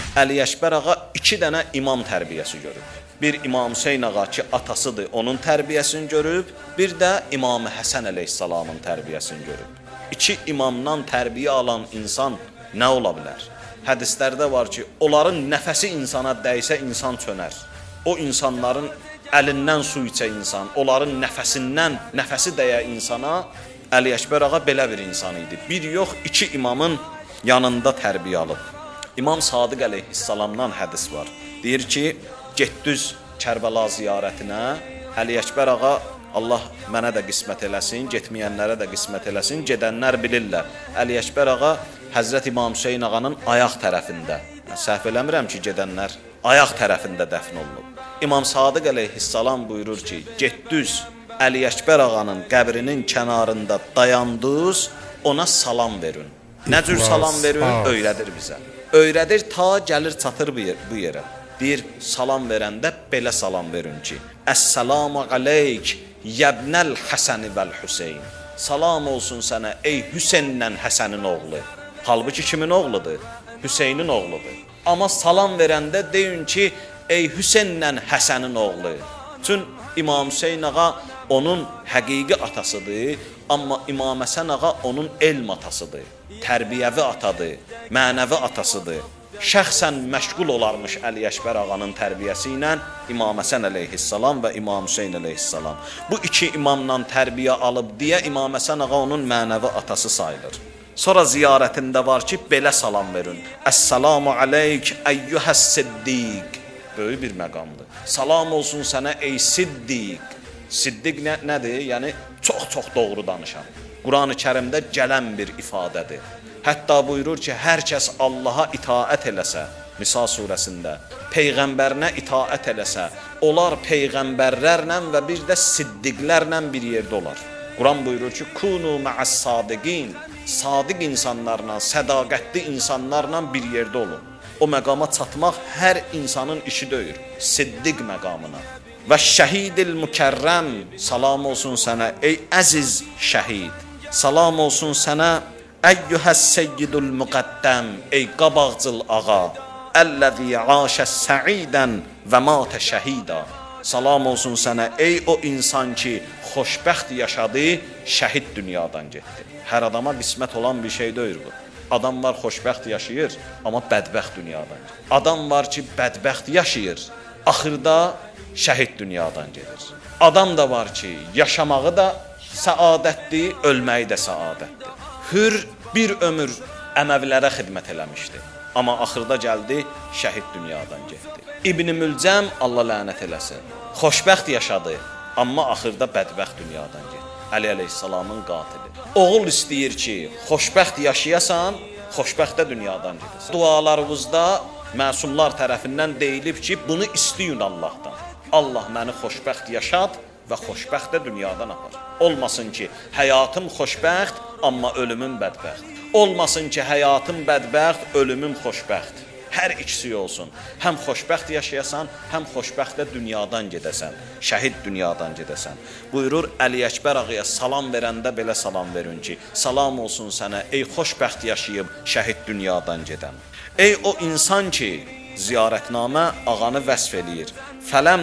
Əli Əkbər ağa 2 dənə imam tərbiyəsi görüb. Bir İmam Hüseyn ağa ki, atasıdır, onun tərbiyəsini görüb, bir də İmam Həsən əleyhissalamın tərbiyəsini görüb. 2 imamdan tərbiyə alan insan nə ola bilər? Hədislərdə var ki, onların nəfəsi insana dəysə insan çönər. O insanların əlindən su içə insan, onların nəfəsi dəyə insana Əli Əkbər ağa belə bir insan idi. Bir yox, 2 imamın yanında tərbiyə alıb. İmam Sadiq əleyhissalamdan hədis var. Deyir ki, getdüz Kərbəla ziyarətinə, Əli Əkbər ağa, Allah mənə də qismət eləsin, getməyənlərə də qismət eləsin, gedənlər bilirlər. Əli Əkbər ağa Həzrət İmam Hüseyn ağanın ayaq tərəfində, səhv eləmirəm ki, gedənlər ayaq tərəfində dəfn olunub. İmam Sadiq əleyhissalam buyurur ki, getdüz Əli Əkbər ağanın qəbrinin kənarında dayandız, ona salam verin. Nə cür salam verin? Öyrədir bizə. Öyrədir ta gəlir çatır bu yerə. Deyir, salam verəndə belə salam verin ki, Əssalamu aleyk yəbnəl Həsəni vəl Hüseyn. Salam olsun sənə ey Hüseynlə Həsənin oğlu. Halbuki kimin oğludur? Hüseynin oğludur. Amma salam verəndə deyin ki, ey Hüseynlə Həsənin oğlu. Çün İmam Hüseyn ağa onun həqiqi atasıdır, amma İmam Həsən ağa onun elm atasıdır, tərbiyəvi atadır, mənəvi atasıdır. Şəxsən məşğul olarmış Əli Əkbər ağanın tərbiyəsi ilə İmam Həsən əleyhissalam və İmam Hüseyn əleyhissalam. Bu 2 imamdan tərbiyə alıb deyə İmam Həsən ağa onun mənəvi atası sayılır. Sonra ziyarətində var ki, belə salam verin. Əssalamu aleyk əyyuhəs siddiq. Böyük bir məqamdır. Salam olsun sənə ey siddiq. Siddiq nədir? Yəni, çox doğru danışan. Quran-ı Kərimdə gələn bir ifadədir. Hətta buyurur ki, hər kəs Allaha itaət eləsə, Nisa surəsində, Peyğəmbərinə itaət eləsə, onlar Peyğəmbərlərlə və bir də siddiqlərlə bir yerdə olar. Quran buyurur ki, Kunu mə'əs sadiqin, sadiq insanlarla, sədaqətli insanlarla bir yerdə olun. O məqama çatmaq hər insanın işi deyil, siddiq məqamına. Və şəhidil mükərrəm, salam olsun sənə ey əziz şəhid. Salam olsun sənə əyyuhəs seyyidul müqəddəm, ey qabaqcıl ağa. Əlləzi aşəs səidən və matə şəhidə. Salam olsun sənə ey o insan ki, xoşbəxt yaşadı, şəhid dünyadan getdi. Hər adama qismət olan bir şey deyil bu. Adam var xoşbəxt yaşayır, amma bədbəxt dünyadan gedir. Adam var ki, bədbəxt yaşayır, axırda şəhid dünyadan gedir. Adam da var ki, yaşamağı da səadətdir, ölməyi də səadətdir. Hür bir ömür Əməvilərə xidmət eləmişdi, amma axırda gəldi, şəhid dünyadan getdi. İbn-i Mülcəm, Allah lənət eləsin, xoşbəxt yaşadı, amma axırda bədbəxt dünyadan getdi. Əli əleyhissalamın qatili. Oğul istəyir ki, xoşbəxt yaşayasan, xoşbəxt də dünyadan gedəsən. Dualarımızda məsumlar tərəfindən deyilib ki, bunu istəyin Allahdan. Allah məni xoşbəxt yaşat və xoşbəxt də dünyadan apar. Olmasın ki, həyatım xoşbəxt, amma ölümüm bədbəxt. Olmasın ki, həyatım bədbəxt, ölümüm xoşbəxt. Hər ikisi olsun. Həm xoşbəxt yaşayasan, həm xoşbəxt də dünyadan gedəsən. Şəhid dünyadan gedəsən. Buyurur, Əli Əkbər ağaya salam verəndə belə salam verin ki, salam olsun sənə, ey xoşbəxt yaşayıb, şəhid dünyadan gedən. Ey o insan ki, ziyarətnamə ağanı vəsf eləyir. Fələm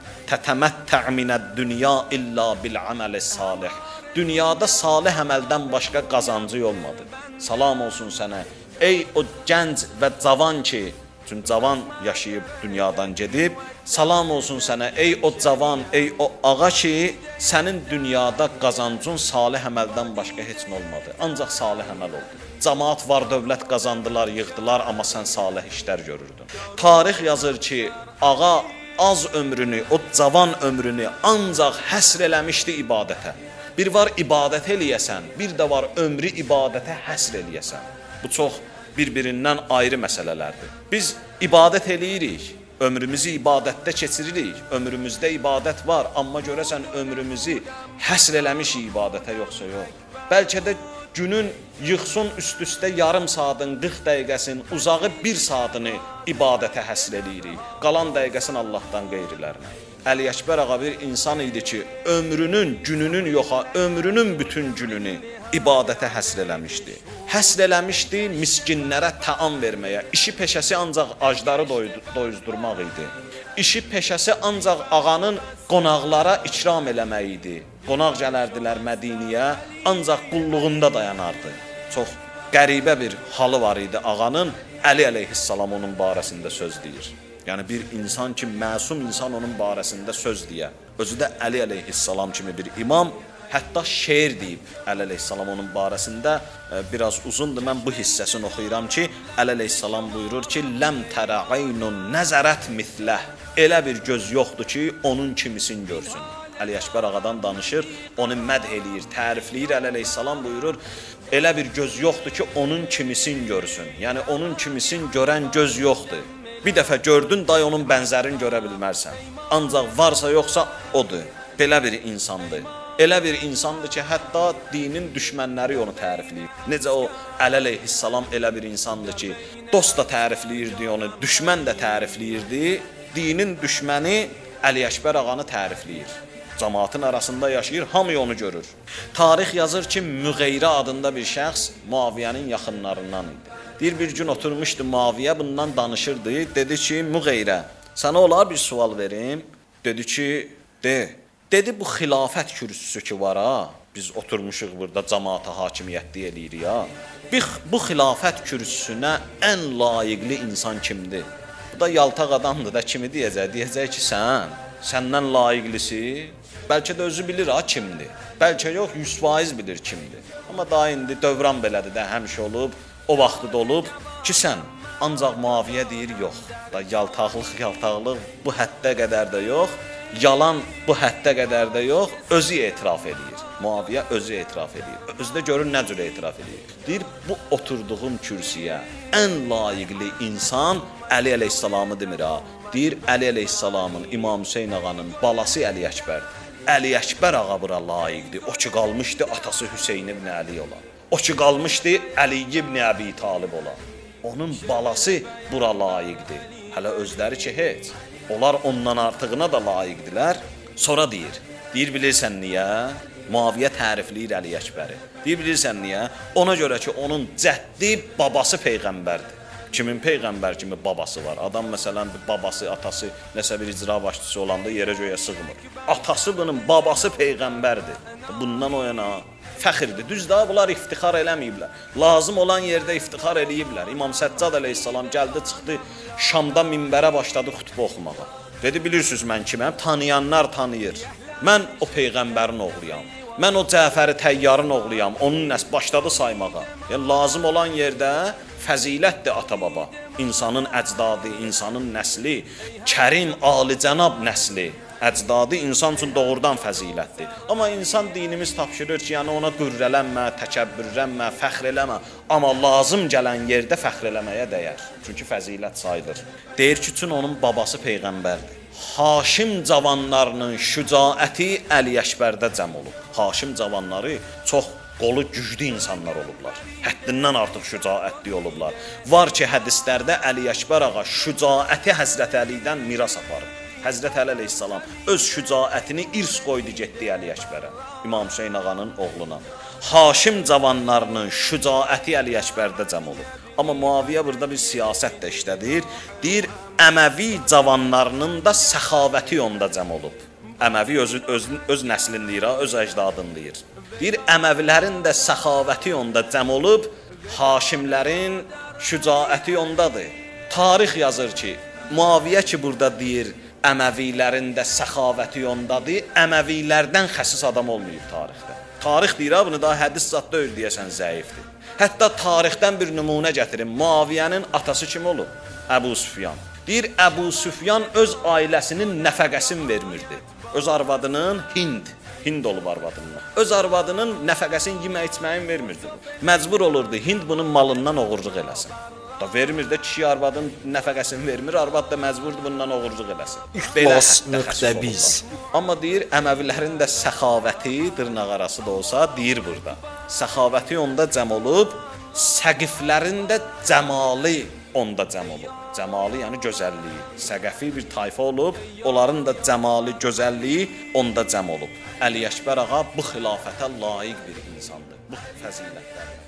tətəməttə minəd dünya illə bil-əməli salih. Dünyada salih əməldən başqa qazancı olmadı. Salam olsun sənə, ey o gənc və cavan ki, çünki cavan yaşayıb dünyadan gedib, salam olsun sənə, ey o cavan, ey o ağa ki, sənin dünyada qazancın salih əməldən başqa heç nə olmadı. Ancaq salih əməl oldu. Cəmaat var, dövlət qazandılar, yığdılar, amma sən salih işlər görürdün. Tarix yazır ki, ağa az ömrünü, o cavan ömrünü ancaq həsr eləmişdi ibadətə. Bir var ibadət eləyəsən, bir də var ömrü ibadətə həsr eləyəsən. Bu çox bir-birindən ayrı məsələlərdir. Biz ibadət eləyirik, ömrümüzü ibadətdə keçiririk, ömrümüzdə ibadət var, amma görəsən ömrümüzü həsr eləmişik ibadətə yoxsa yox. Bəlkə də günün yıxsın üst-üstə yarım saatın, 40 dəqiqəsin, uzağı 1 saatını ibadətə həsr eləyirik, qalan dəqiqəsin Allahdan qeyrilərinə. Əli Əkbər ağa bir insan idi ki, ömrünün, gününün yoxa, ömrünün bütün gününü ibadətə həsr eləmişdi. Həsr eləmişdi miskinlərə təam verməyə. İşi peşəsi ancaq acları doyuzdurmaq idi. İşi peşəsi ancaq ağanın qonaqlara ikram eləmək idi. Qonaq gələrdilər Mədiniyə, ancaq qulluğunda dayanardı. Çox qəribə bir halı var idi ağanın. Əli əleyhissalam onun barəsində söz deyir. Yəni bir insan ki, məsum insan onun barəsində söz deyə. Özü də Əli əleyhissalam kimi bir imam, hətta şeir deyib Əli əleyhissalam onun barəsində. Biraz uzundur, mən bu hissəsini oxuyuram ki, Əli əleyhissalam buyurur ki, ləm tərə aynun nəzərət misləh. Elə bir göz yoxdur ki, onun kimisin görsün. Əli Əkbər ağadan danışır, onu mədh eləyir, tərifləyir. Əli əleyhissalam buyurur, elə bir göz yoxdur ki, onun kimisin görsün. Yəni onun kimisin görən göz yoxdur. Bir dəfə gördün, day onun bənzərini görə bilmərsən. Ancaq varsa yoxsa odur. Belə bir insandır. Elə bir insandır ki, hətta dinin düşmənləri onu tərifləyir. Necə o Əli əleyhissalam elə bir insandır ki, dost da tərifləyirdi onu, düşmən də tərifləyirdi. Dinin düşməni Əli Əkbər ağanı tərifləyir. Cəmaatın arasında yaşayır, hamı onu görür. Tarix yazır ki, Müğeyrə adında bir şəxs Muaviyyənin yaxınlarından idi. Bir gün oturmuşdu Muaviyyə, bundan danışırdı. Dedi ki, Müğeyrə, sənə olar bir sual verim? Dedi ki, de. Dedi, bu xilafət kürsüsü ki var ha, biz oturmuşuq burada cəmaata hakimiyyətli eləyirik ha. Bu xilafət kürsüsünə ən layiqli insan kimdir? Bu da yaltaq adamdır da, kimi deyəcək? Deyəcək ki, səndən layiqlisi, bəlkə də özü bilir ha kimdir. Bəlkə yox, 100% bilir kimdir. Amma daha indi dövran belədir də, həmişə olub, o vaxtı da olub ki, sən. Ancaq Muaviyyə deyir, yox. Da yaltaqlıq bu həddə qədər də yox. Yalan bu həddə qədər də yox. Özü etiraf edir. Muaviyyə özü etiraf edir. Özü də görür nə cür etiraf edir. Deyir, bu oturduğum kürsüyə ən layiqli insan Əli əleyhissalamı demir ha. Deyir, Əli əleyhissalamın, İmam Hüseyn ağanın balası Əli Əkbərdir. Əli Əkbər ağa bura layiqdir. O ki qalmışdı atası Hüseyn ibn Əli ola. O ki qalmışdı Əli ibn Əbi Talib ola. Onun balası bura layiqdir. Hələ özləri ki, heç. Onlar ondan artığına da layiqdilər. Sonra deyir, bilirsən niyə? Muaviyyə tərifləyir Əli Əkbəri. Bilirsən niyə? Ona görə ki, onun cəddi babası peyğəmbərdir. Kimin peyğəmbər kimi babası var? Adam məsələn babası, atası nəsə bir icra başçısı olanda yerə göyə sığmır. Atası bunun babası peyğəmbərdir. Bundan o yana fəxirdir. Düz də bunlar iftixar eləməyiblər. Lazım olan yerdə iftixar eləyiblər. İmam Səccad əleyhissalam gəldi, çıxdı Şamda minbərə başladı xutbə oxumağa. Dedi, bilirsiniz mən kiməm? Tanıyanlar tanıyır. Mən o peyğəmbərin oğluyam. Mən o Cəfəri Təyyarın oğluyam. Onun başladı saymağa. Yəni lazım olan yerdə fəzilətdir ata-baba. İnsanın əcdadı, insanın nəsli, kərim, alicənab nəsli. Əcdadı insan üçün doğrudan fəzilətdir. Amma insan dinimiz tapşırır ki, yəni ona qürrələnmə, təkəbbürlənmə, fəxr eləmə. Amma lazım gələn yerdə fəxr eləməyə dəyər. Çünki fəzilət sayılır. Deyir ki, üçün onun babası peyğəmbərdir. Haşim cavanlarının şücaəti Əli Əkbərdə cəm olub. Haşim cavanları çox qolu güclü insanlar olublar. Həddindən artıq şücaətli olublar. Var ki, hədislərdə Əli Əkbər ağa şücaəti Həzrət Əlidən miras aparıb. Həzrət Əli əleyhissalam öz şücaətini irs qoydu getdi Əli Əkbərə, İmam Hüseyn ağanın oğluna. Haşim cavanlarının şücaəti Əli Əkbərdə cəm olub. Amma Muaviyyə burada bir siyasət də işlədir. Deyir, Əməvi cavanlarının da səxavəti onda cəm olub. Əməvi öz nəslini deyir, öz əcdadını deyir. Deyir, Əməvilərin də səxavəti onda cəm olub, Haşimlərin şücaəti ondadır. Tarix yazır ki, Muaviyyə ki burada deyir, Əməvilərin də səxavəti ondadır, Əməvilərdən xəsis adam olmayıb tarixdə. Tarix deyir, bunu daha hədis zat deyil deyəsən zəifdir. Hətta tarixdən bir nümunə gətirin. Muaviyyənin atası kim olub? Əbu Süfyan. Deyir, Əbu Süfyan öz ailəsinin nəfəqəsini vermirdi. Öz arvadının Hind olub arvadından. Öz arvadının nəfəqəsini yemək içməyin vermirdi. Məcbur olurdu Hind bunun malından oğurluq eləsin. Da vermir də kişi arvadın nəfəqəsini vermir, arvad da məcburdur bundan oğurluq eləsin. İxlas.biz. Amma deyir, Əməvilərin də səxavəti dırnaq arası da olsa, deyir burada. Səxavəti onda cəm olub, səqiflərin də cəmali onda cəm olub. Cəmali yəni gözəlliyi. Səqəfi bir tayfa olub, onların da cəmali, gözəlliyi onda cəm olub. Əli Əkbər ağa bu xilafətə layiq bir insandır. bu fəzilətlərinə.